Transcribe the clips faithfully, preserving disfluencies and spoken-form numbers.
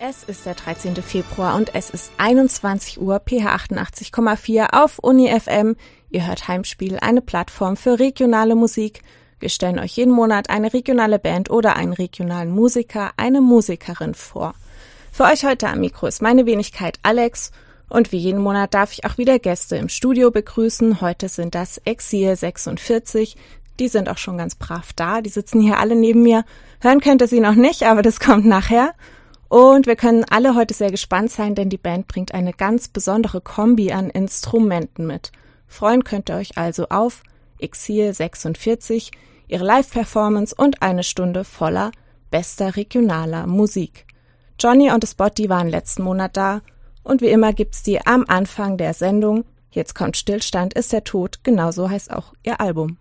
Es ist der dreizehnte Februar und es ist einundzwanzig Uhr, P H achtundachtzig Komma vier auf Uni F M. Ihr hört Heimspiel, eine Plattform für regionale Musik. Wir stellen euch jeden Monat eine regionale Band oder einen regionalen Musiker, eine Musikerin vor. Für euch heute am Mikro ist meine Wenigkeit Alex und wie jeden Monat darf ich auch wieder Gäste im Studio begrüßen. Heute sind das Exil sechsundvierzig. Die sind auch schon ganz brav da. Die sitzen hier alle neben mir. Hören könnt ihr sie noch nicht, aber das kommt nachher. Und wir können alle heute sehr gespannt sein, denn die Band bringt eine ganz besondere Kombi an Instrumenten mit. Freuen könnt ihr euch also auf Exil sechsundvierzig, ihre Live-Performance und eine Stunde voller bester regionaler Musik. Johnny und Spot, die waren letzten Monat da und wie immer gibt's die am Anfang der Sendung. Jetzt kommt Stillstand, ist der Tod, genauso heißt auch ihr Album.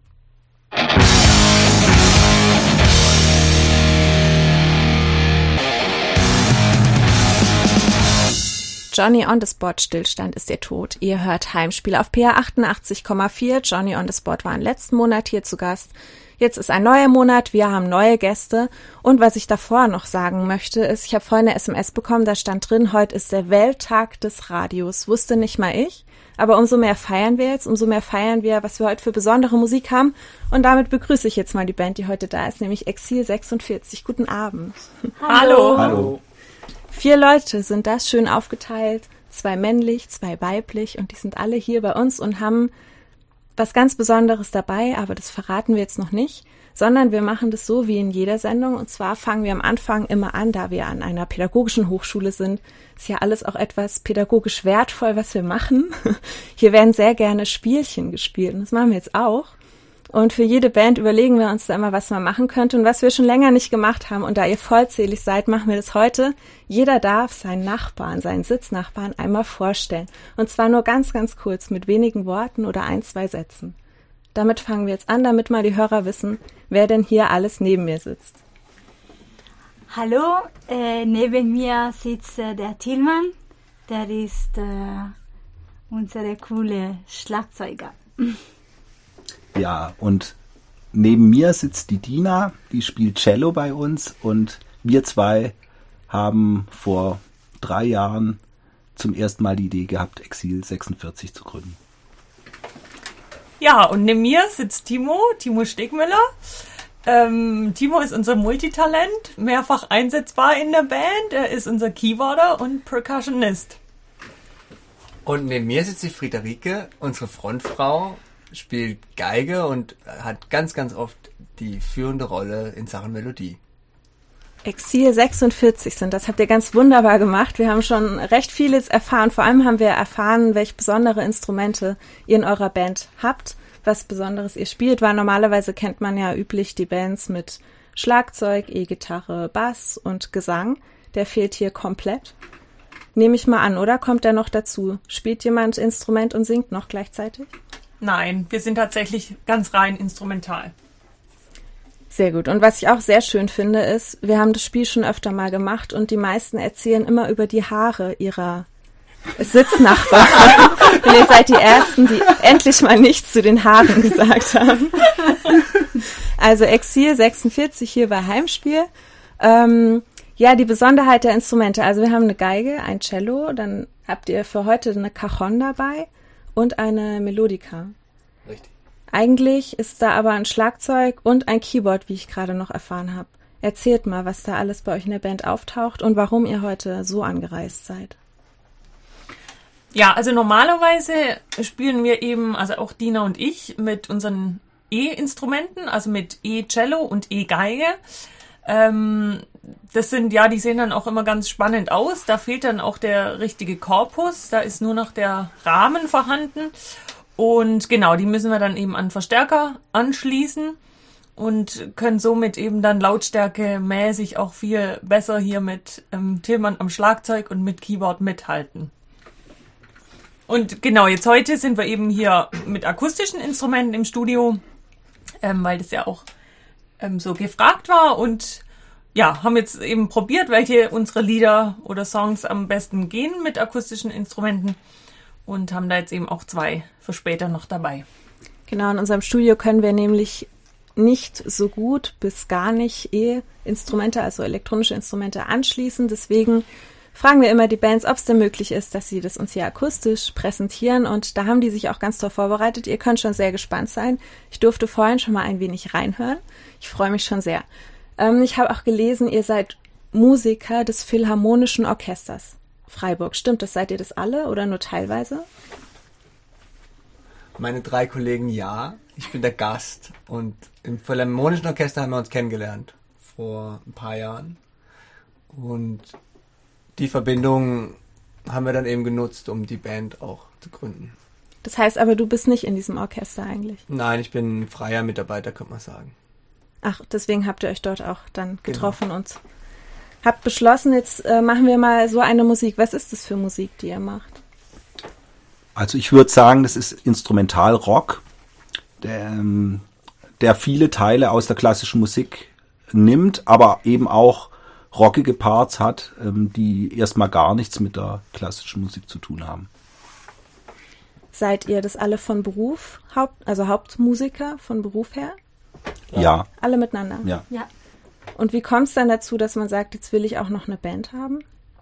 Johnny on the Spot, Stillstand ist der Tod. Ihr hört Heimspiel auf P H achtundachtzig Komma vier. Johnny on the Spot war im letzten Monat hier zu Gast. Jetzt ist ein neuer Monat, wir haben neue Gäste. Und was ich davor noch sagen möchte, ist, ich habe vorhin eine S M S bekommen, da stand drin, heute ist der Welttag des Radios. Wusste nicht mal ich, aber umso mehr feiern wir jetzt, umso mehr feiern wir, was wir heute für besondere Musik haben. Und damit begrüße ich jetzt mal die Band, die heute da ist, nämlich Exil sechsundvierzig. Guten Abend. Hallo. Hallo. Vier Leute sind das, schön aufgeteilt, zwei männlich, zwei weiblich und die sind alle hier bei uns und haben was ganz Besonderes dabei, aber das verraten wir jetzt noch nicht, sondern wir machen das so wie in jeder Sendung und zwar fangen wir am Anfang immer an, da wir an einer pädagogischen Hochschule sind, ist ja alles auch etwas pädagogisch wertvoll, was wir machen. Hier werden sehr gerne Spielchen gespielt und das machen wir jetzt auch. Und für jede Band überlegen wir uns da immer, was man machen könnte und was wir schon länger nicht gemacht haben. Und da ihr vollzählig seid, machen wir das heute. Jeder darf seinen Nachbarn, seinen Sitznachbarn einmal vorstellen. Und zwar nur ganz, ganz kurz, mit wenigen Worten oder ein, zwei Sätzen. Damit fangen wir jetzt an, damit mal die Hörer wissen, wer denn hier alles neben mir sitzt. Hallo, äh, neben mir sitzt äh, der Tillmann. Der ist äh, unsere coole Schlagzeuger. Ja, und neben mir sitzt die Dina, die spielt Cello bei uns und wir zwei haben vor drei Jahren zum ersten Mal die Idee gehabt, Exil sechsundvierzig zu gründen. Ja, und neben mir sitzt Timo, Timo Stegmüller. Ähm, Timo ist unser Multitalent, mehrfach einsetzbar in der Band. Er ist unser Keyboarder und Percussionist. Und neben mir sitzt die Friederike, unsere Frontfrau, spielt Geige und hat ganz, ganz oft die führende Rolle in Sachen Melodie. Exil sechsundvierzig sind, das habt ihr ganz wunderbar gemacht. Wir haben schon recht vieles erfahren. Vor allem haben wir erfahren, welche besondere Instrumente ihr in eurer Band habt, was Besonderes ihr spielt, weil normalerweise kennt man ja üblich die Bands mit Schlagzeug, E-Gitarre, Bass und Gesang. Der fehlt hier komplett. Nehme ich mal an, oder? Kommt der noch dazu? Spielt jemand Instrument und singt noch gleichzeitig? Nein, wir sind tatsächlich ganz rein instrumental. Sehr gut. Und was ich auch sehr schön finde, ist, wir haben das Spiel schon öfter mal gemacht und die meisten erzählen immer über die Haare ihrer Sitznachbarn. Und ihr seid die Ersten, die endlich mal nichts zu den Haaren gesagt haben. Also Exil sechsundvierzig hier bei Heimspiel. Ähm, ja, die Besonderheit der Instrumente. Also wir haben eine Geige, ein Cello, dann habt ihr für heute eine Cajon dabei. Und eine Melodika. Richtig. Eigentlich ist da aber ein Schlagzeug und ein Keyboard, wie ich gerade noch erfahren habe. Erzählt mal, was da alles bei euch in der Band auftaucht und warum ihr heute so angereist seid. Ja, also normalerweise spielen wir eben, also auch Dina und ich, mit unseren E-Instrumenten, also mit E-Cello und E-Geige. Ähm, das sind, ja, die sehen dann auch immer ganz spannend aus. Da fehlt dann auch der richtige Korpus. Da ist nur noch der Rahmen vorhanden. Und genau, die müssen wir dann eben an Verstärker anschließen und können somit eben dann lautstärkemäßig auch viel besser hier mit ähm, Tillmann am Schlagzeug und mit Keyboard mithalten. Und genau, jetzt heute sind wir eben hier mit akustischen Instrumenten im Studio, ähm, weil das ja auch ähm, so gefragt war und ja, haben jetzt eben probiert, welche unsere Lieder oder Songs am besten gehen mit akustischen Instrumenten und haben da jetzt eben auch zwei für später noch dabei. Genau, in unserem Studio können wir nämlich nicht so gut bis gar nicht E-Instrumente, also elektronische Instrumente anschließen. Deswegen fragen wir immer die Bands, ob es denn möglich ist, dass sie das uns hier akustisch präsentieren. Und da haben die sich auch ganz toll vorbereitet. Ihr könnt schon sehr gespannt sein. Ich durfte vorhin schon mal ein wenig reinhören. Ich freue mich schon sehr. Ähm, ich habe auch gelesen, ihr seid Musiker des Philharmonischen Orchesters Freiburg. Stimmt das? Seid ihr das alle oder nur teilweise? Meine drei Kollegen ja. Ich bin der Gast. Und im Philharmonischen Orchester haben wir uns kennengelernt. Vor ein paar Jahren. Und die Verbindung haben wir dann eben genutzt, um die Band auch zu gründen. Das heißt aber, du bist nicht in diesem Orchester eigentlich? Nein, ich bin freier Mitarbeiter, könnte man sagen. Ach, deswegen habt ihr euch dort auch dann getroffen genau. Und habt beschlossen, jetzt äh, machen wir mal so eine Musik. Was ist das für Musik, die ihr macht? Also ich würde sagen, das ist Instrumentalrock, der, ähm, der viele Teile aus der klassischen Musik nimmt, aber eben auch rockige Parts hat, ähm, die erstmal gar nichts mit der klassischen Musik zu tun haben. Seid ihr das alle von Beruf, Haupt, also Hauptmusiker von Beruf her? Ja. ja. Alle miteinander? Ja. Ja. Und wie kommt es dann dazu, dass man sagt, jetzt will ich auch noch eine Band haben?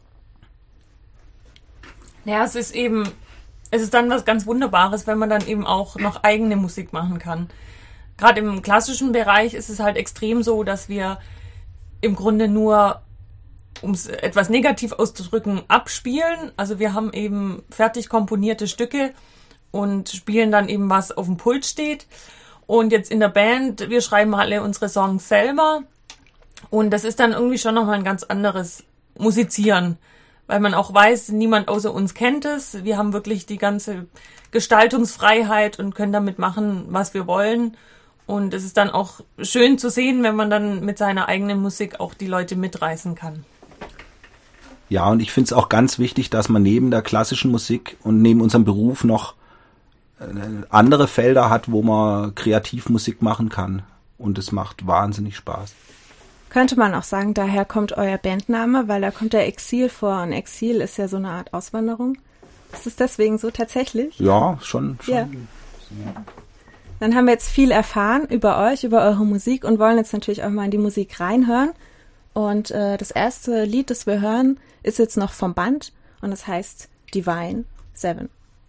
Naja, es ist eben, es ist dann was ganz Wunderbares, wenn man dann eben auch noch eigene Musik machen kann. Gerade im klassischen Bereich ist es halt extrem so, dass wir im Grunde nur, um es etwas negativ auszudrücken, abspielen. Also wir haben eben fertig komponierte Stücke und spielen dann eben, was auf dem Pult steht. Und jetzt in der Band, wir schreiben alle unsere Songs selber. Und das ist dann irgendwie schon nochmal ein ganz anderes Musizieren, weil man auch weiß, niemand außer uns kennt es. Wir haben wirklich die ganze Gestaltungsfreiheit und können damit machen, was wir wollen. Und es ist dann auch schön zu sehen, wenn man dann mit seiner eigenen Musik auch die Leute mitreißen kann. Ja, und ich finde es auch ganz wichtig, dass man neben der klassischen Musik und neben unserem Beruf noch andere Felder hat, wo man kreativ Musik machen kann. Und es macht wahnsinnig Spaß. Könnte man auch sagen, daher kommt euer Bandname, weil da kommt der Exil vor. Und Exil ist ja so eine Art Auswanderung. Ist es deswegen so tatsächlich? Ja, schon. schon. Ja. Dann haben wir jetzt viel erfahren über euch, über eure Musik und wollen jetzt natürlich auch mal in die Musik reinhören. Und äh, das erste Lied, das wir hören, ist jetzt noch vom Band und das heißt Divine Seven.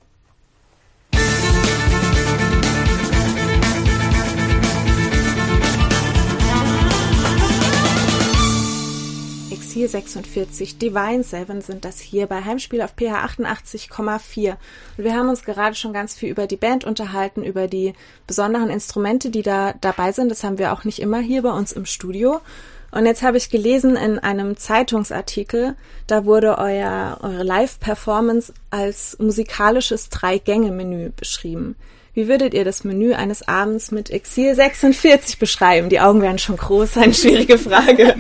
Exil sechsundvierzig, Divine Seven sind das hier bei Heimspiel auf P H achtundachtzig Komma vier. Und wir haben uns gerade schon ganz viel über die Band unterhalten, über die besonderen Instrumente, die da dabei sind. Das haben wir auch nicht immer hier bei uns im Studio. Und jetzt habe ich gelesen in einem Zeitungsartikel, da wurde euer, eure Live-Performance als musikalisches Drei-Gänge-Menü beschrieben. Wie würdet ihr das Menü eines Abends mit Exil sechsundvierzig beschreiben? Die Augen werden schon groß, eine schwierige Frage.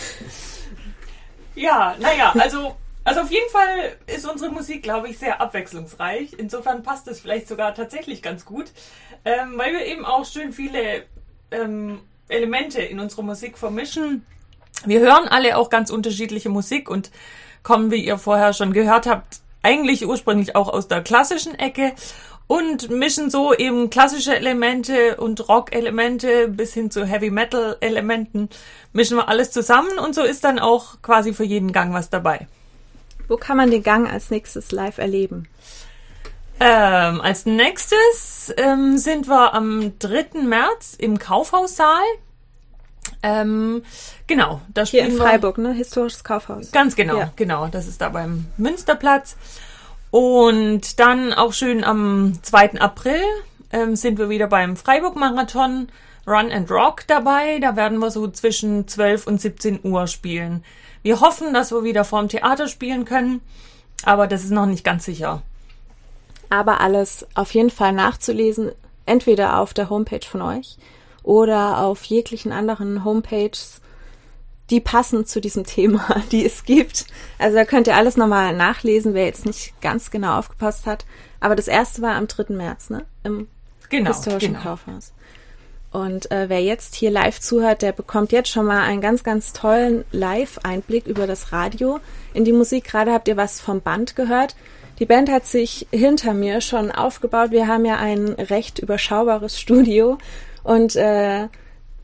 Ja, naja, also, also auf jeden Fall ist unsere Musik, glaube ich, sehr abwechslungsreich. Insofern passt es vielleicht sogar tatsächlich ganz gut, ähm, weil wir eben auch schön viele ähm, Elemente in unserer Musik vermischen. Wir hören alle auch ganz unterschiedliche Musik und kommen, wie ihr vorher schon gehört habt, eigentlich ursprünglich auch aus der klassischen Ecke und mischen so eben klassische Elemente und Rock-Elemente bis hin zu Heavy-Metal-Elementen, mischen wir alles zusammen und so ist dann auch quasi für jeden Gang was dabei. Wo kann man den Gang als nächstes live erleben? Ähm, als nächstes ähm, sind wir am dritten März im Kaufhaussaal. Ähm, genau. Da Hier in Freiburg, ne? Historisches Kaufhaus. Ganz genau, ja. Genau. Das ist da beim Münsterplatz. Und dann auch schön am zweiten April ähm, sind wir wieder beim Freiburg-Marathon Run and Rock dabei. Da werden wir so zwischen zwölf und siebzehn Uhr spielen. Wir hoffen, dass wir wieder vorm Theater spielen können, aber das ist noch nicht ganz sicher. Aber alles auf jeden Fall nachzulesen, entweder auf der Homepage von euch oder auf jeglichen anderen Homepages, die passen zu diesem Thema, die es gibt. Also da könnt ihr alles nochmal nachlesen, wer jetzt nicht ganz genau aufgepasst hat. Aber das erste war am dritten März, ne? Im genau, Historischen genau. Kaufhaus. Und äh, wer jetzt hier live zuhört, der bekommt jetzt schon mal einen ganz, ganz tollen Live-Einblick über das Radio in die Musik. Gerade habt ihr was vom Band gehört. Die Band hat sich hinter mir schon aufgebaut. Wir haben ja ein recht überschaubares Studio und äh,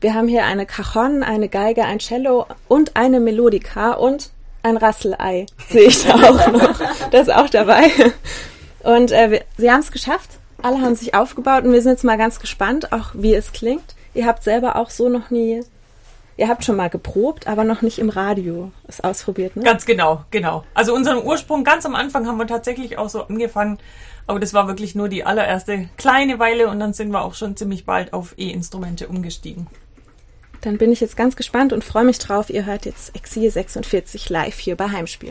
Wir haben hier eine Cajon, eine Geige, ein Cello und eine Melodika und ein Rasselei sehe ich da auch noch. Das ist auch dabei. Und äh, wir, sie haben es geschafft. Alle haben sich aufgebaut und wir sind jetzt mal ganz gespannt, auch wie es klingt. Ihr habt selber auch so noch nie, ihr habt schon mal geprobt, aber noch nicht im Radio es ausprobiert, ne? Ganz genau, genau. Also unseren Ursprung, ganz am Anfang haben wir tatsächlich auch so angefangen, aber das war wirklich nur die allererste kleine Weile und dann sind wir auch schon ziemlich bald auf E-Instrumente umgestiegen. Dann bin ich jetzt ganz gespannt und freue mich drauf. Ihr hört jetzt Exil sechsundvierzig live hier bei Heimspiel.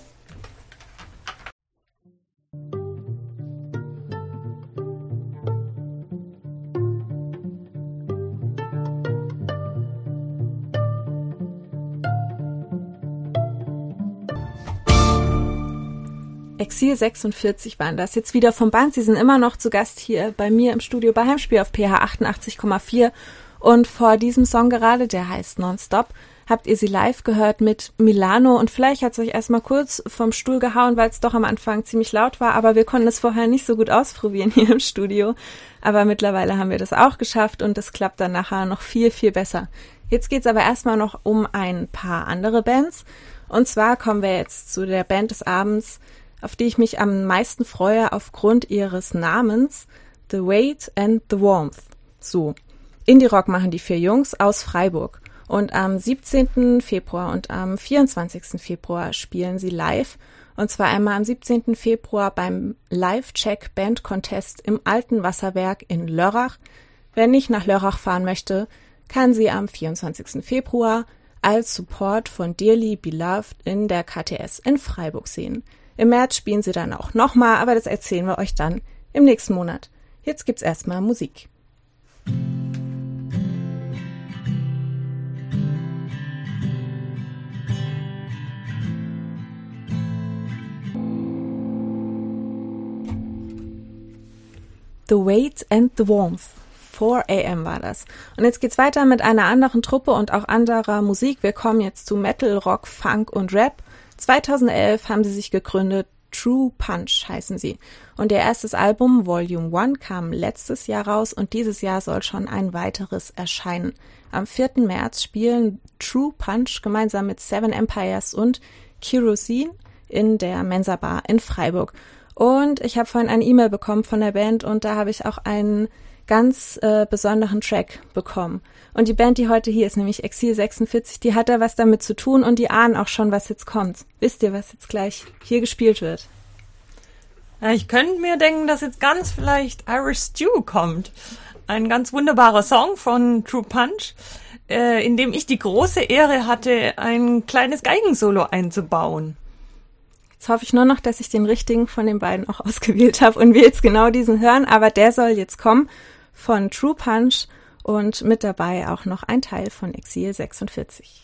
Exil sechsundvierzig waren das. Jetzt wieder vom Band. Sie sind immer noch zu Gast hier bei mir im Studio bei Heimspiel auf P H achtundachtzig Komma vier. Und vor diesem Song gerade, der heißt Nonstop, habt ihr sie live gehört mit Milano. Und vielleicht hat es euch erstmal kurz vom Stuhl gehauen, weil es doch am Anfang ziemlich laut war. Aber wir konnten es vorher nicht so gut ausprobieren hier im Studio. Aber mittlerweile haben wir das auch geschafft und es klappt dann nachher noch viel, viel besser. Jetzt geht's aber erstmal noch um ein paar andere Bands. Und zwar kommen wir jetzt zu der Band des Abends, auf die ich mich am meisten freue aufgrund ihres Namens, The Weight and the Warmth. So, Indie-Rock machen die vier Jungs aus Freiburg. Und am siebzehnten Februar und am vierundzwanzigsten Februar spielen sie live. Und zwar einmal am siebzehnten Februar beim Live-Check Band Contest im Alten Wasserwerk in Lörrach. Wer nicht nach Lörrach fahren möchte, kann sie am vierundzwanzigsten Februar als Support von Dearly Beloved in der K T S in Freiburg sehen. Im März spielen sie dann auch nochmal, aber das erzählen wir euch dann im nächsten Monat. Jetzt gibt's erstmal Musik. The Weight and the Warmth. four a.m. war das. Und jetzt geht's weiter mit einer anderen Truppe und auch anderer Musik. Wir kommen jetzt zu Metal, Rock, Funk und Rap. zweitausendelf haben sie sich gegründet. True Punch heißen sie. Und ihr erstes Album, Volume one, kam letztes Jahr raus und dieses Jahr soll schon ein weiteres erscheinen. Am vierten März spielen True Punch gemeinsam mit Seven Empires und Kerosene in der Mensa Bar in Freiburg. Und ich habe vorhin eine E-Mail bekommen von der Band und da habe ich auch einen ganz äh, besonderen Track bekommen. Und die Band, die heute hier ist, nämlich Exil sechsundvierzig, die hat da was damit zu tun und die ahnen auch schon, was jetzt kommt. Wisst ihr, was jetzt gleich hier gespielt wird? Ja, ich könnte mir denken, dass jetzt ganz vielleicht Irish Stew kommt. Ein ganz wunderbarer Song von True Punch, äh, in dem ich die große Ehre hatte, ein kleines Geigensolo einzubauen. Jetzt hoffe ich nur noch, dass ich den richtigen von den beiden auch ausgewählt habe und wir jetzt genau diesen hören, aber der soll jetzt kommen von True Punch und mit dabei auch noch ein Teil von Exil sechsundvierzig.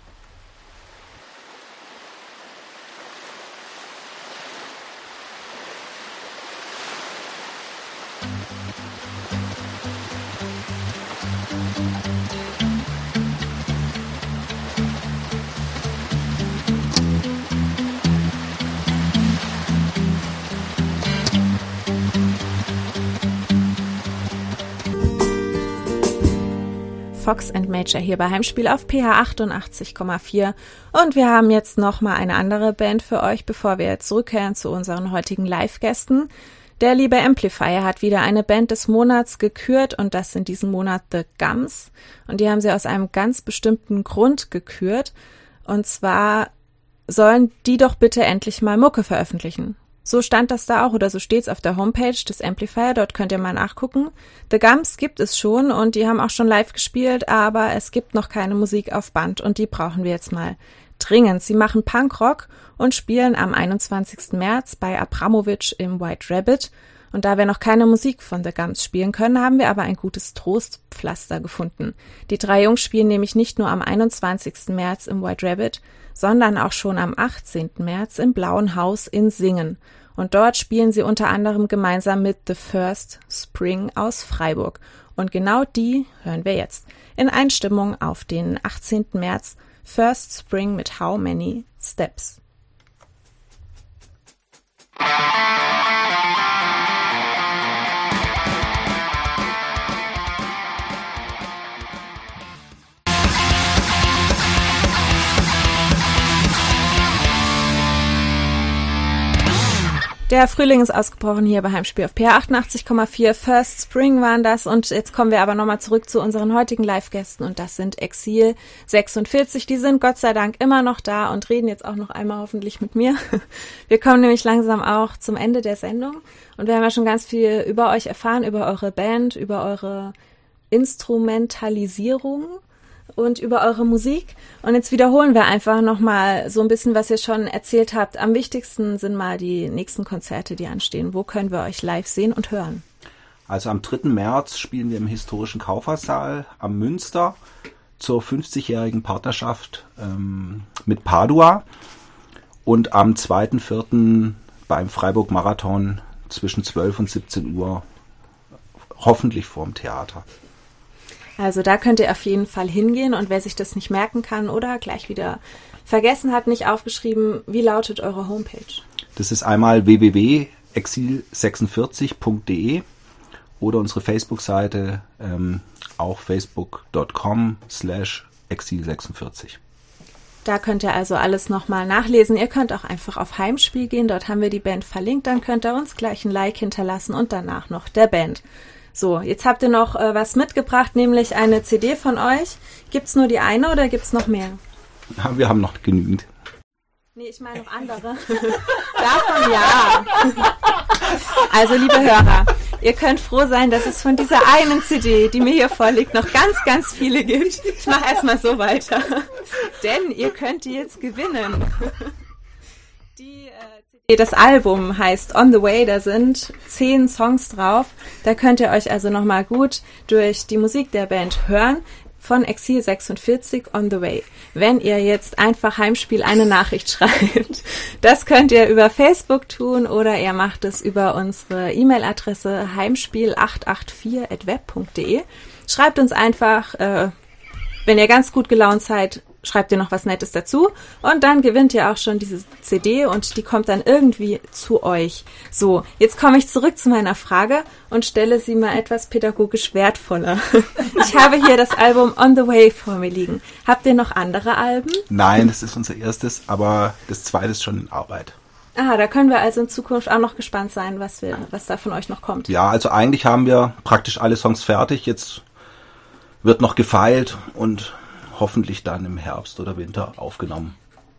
Fox and Major hier bei Heimspiel auf P H achtundachtzig Komma vier und wir haben jetzt nochmal eine andere Band für euch, bevor wir zurückkehren zu unseren heutigen Live-Gästen. Der liebe Amplifier hat wieder eine Band des Monats gekürt und das in diesem Monat The Gums und die haben sie aus einem ganz bestimmten Grund gekürt und zwar sollen die doch bitte endlich mal Mucke veröffentlichen. So stand das da auch oder so steht's auf der Homepage des Amplifier, dort könnt ihr mal nachgucken. The Gums gibt es schon und die haben auch schon live gespielt, aber es gibt noch keine Musik auf Band und die brauchen wir jetzt mal dringend. Sie machen Punkrock und spielen am einundzwanzigsten März bei Abramovic im White Rabbit. Und da wir noch keine Musik von The Gums spielen können, haben wir aber ein gutes Trostpflaster gefunden. Die drei Jungs spielen nämlich nicht nur am einundzwanzigsten März im White Rabbit, sondern auch schon am achtzehnten März im Blauen Haus in Singen. Und dort spielen sie unter anderem gemeinsam mit The First Spring aus Freiburg. Und genau die hören wir jetzt in Einstimmung auf den achtzehnten März. First Spring mit How Many Steps. Der Frühling ist ausgebrochen hier bei Heimspiel auf P H achtundachtzig Komma vier. First Spring waren das und jetzt kommen wir aber nochmal zurück zu unseren heutigen Live-Gästen und das sind Exil sechsundvierzig. Die sind Gott sei Dank immer noch da und reden jetzt auch noch einmal hoffentlich mit mir. Wir kommen nämlich langsam auch zum Ende der Sendung und wir haben ja schon ganz viel über euch erfahren, über eure Band, über eure Instrumentalisierung und über eure Musik. Und jetzt wiederholen wir einfach nochmal so ein bisschen, was ihr schon erzählt habt. Am wichtigsten sind mal die nächsten Konzerte, die anstehen. Wo können wir euch live sehen und hören? Also am dritten März spielen wir im historischen Kaufhaussaal am Münster zur fünfzigjährigen Partnerschaft ähm, mit Padua. Und am zweiten vierten beim Freiburg Marathon zwischen zwölf und siebzehn Uhr, hoffentlich vorm Theater. Also da könnt ihr auf jeden Fall hingehen und wer sich das nicht merken kann oder gleich wieder vergessen hat, nicht aufgeschrieben, wie lautet eure Homepage? Das ist einmal w w w punkt exil sechsundvierzig punkt de oder unsere Facebook-Seite ähm, auch facebook punkt com slash exil sechsundvierzig. Da könnt ihr also alles nochmal nachlesen. Ihr könnt auch einfach auf Heimspiel gehen, dort haben wir die Band verlinkt, dann könnt ihr uns gleich ein Like hinterlassen und danach noch der Band. So, jetzt habt ihr noch äh, was mitgebracht, nämlich eine C D von euch. Gibt's nur die eine oder gibt's noch mehr? Ja, wir haben noch genügend. Nee, ich meine noch andere. Davon ja. Also, liebe Hörer, ihr könnt froh sein, dass es von dieser einen C D, die mir hier vorliegt, noch ganz, ganz viele gibt. Ich mache erstmal so weiter. Denn ihr könnt die jetzt gewinnen. Die äh, C D, das Album heißt On the Way, da sind zehn Songs drauf. Da könnt ihr euch also nochmal gut durch die Musik der Band hören. Von Exil sechsundvierzig On the Way. Wenn ihr jetzt einfach Heimspiel eine Nachricht schreibt, das könnt ihr über Facebook tun oder ihr macht es über unsere E-Mail-Adresse heimspiel acht acht vier at web punkt de. Schreibt uns einfach, äh, wenn ihr ganz gut gelaunt seid, schreibt ihr noch was Nettes dazu und dann gewinnt ihr auch schon diese C D und die kommt dann irgendwie zu euch. So, jetzt komme ich zurück zu meiner Frage und stelle sie mal etwas pädagogisch wertvoller. Ich habe hier das Album On the Way vor mir liegen. Habt ihr noch andere Alben? Nein, das ist unser erstes, aber das zweite ist schon in Arbeit. Ah, da können wir also in Zukunft auch noch gespannt sein, was wir, was da von euch noch kommt. Ja, also eigentlich haben wir praktisch alle Songs fertig. Jetzt wird noch gefeilt und hoffentlich dann im Herbst oder Winter aufgenommen.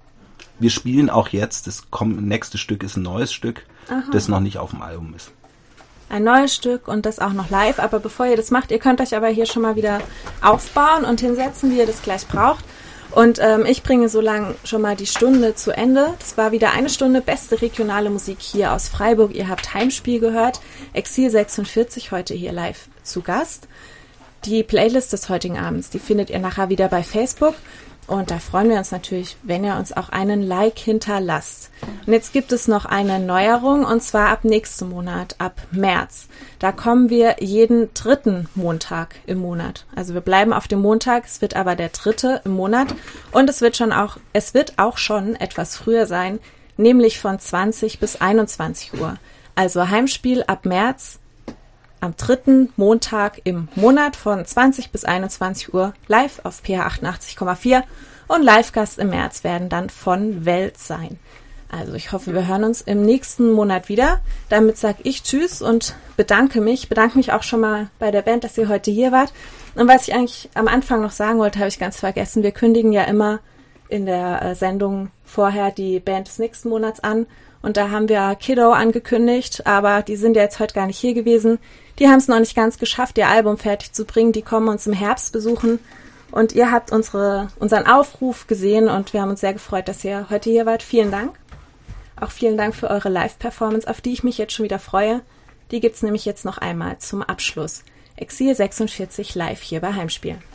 Wir spielen auch jetzt, das nächste Stück ist ein neues Stück, Aha. das noch nicht auf dem Album ist. Ein neues Stück und das auch noch live, aber bevor ihr das macht, ihr könnt euch aber hier schon mal wieder aufbauen und hinsetzen, wie ihr das gleich braucht. Und ähm, ich bringe so lang schon mal die Stunde zu Ende. Das war wieder eine Stunde beste regionale Musik hier aus Freiburg. Ihr habt Heimspiel gehört, Exil sechsundvierzig heute hier live zu Gast. Die Playlist des heutigen Abends, die findet ihr nachher wieder bei Facebook und da freuen wir uns natürlich, wenn ihr uns auch einen Like hinterlasst. Und jetzt gibt es noch eine Neuerung und zwar ab nächsten Monat, ab März. Da kommen wir jeden dritten Montag im Monat. Also wir bleiben auf dem Montag, es wird aber der dritte im Monat und es wird schon auch, es wird auch schon etwas früher sein, nämlich von zwanzig bis einundzwanzig Uhr. Also Heimspiel ab März. Am dritten Montag im Monat von zwanzig bis einundzwanzig Uhr live auf P H achtundachtzig Komma vier und Live-Gast im März werden dann von Welt sein. Also ich hoffe, wir hören uns im nächsten Monat wieder. Damit sage ich Tschüss und bedanke mich. Bedanke mich auch schon mal bei der Band, dass ihr heute hier wart. Und was ich eigentlich am Anfang noch sagen wollte, habe ich ganz vergessen. Wir kündigen ja immer in der Sendung vorher die Band des nächsten Monats an. Und da haben wir Kiddo angekündigt, aber die sind ja jetzt heute gar nicht hier gewesen. Die haben es noch nicht ganz geschafft, ihr Album fertig zu bringen. Die kommen uns im Herbst besuchen. Und ihr habt unsere, unseren Aufruf gesehen und wir haben uns sehr gefreut, dass ihr heute hier wart. Vielen Dank. Auch vielen Dank für eure Live-Performance, auf die ich mich jetzt schon wieder freue. Die gibt's nämlich jetzt noch einmal zum Abschluss. Exil sechsundvierzig live hier bei Heimspiel.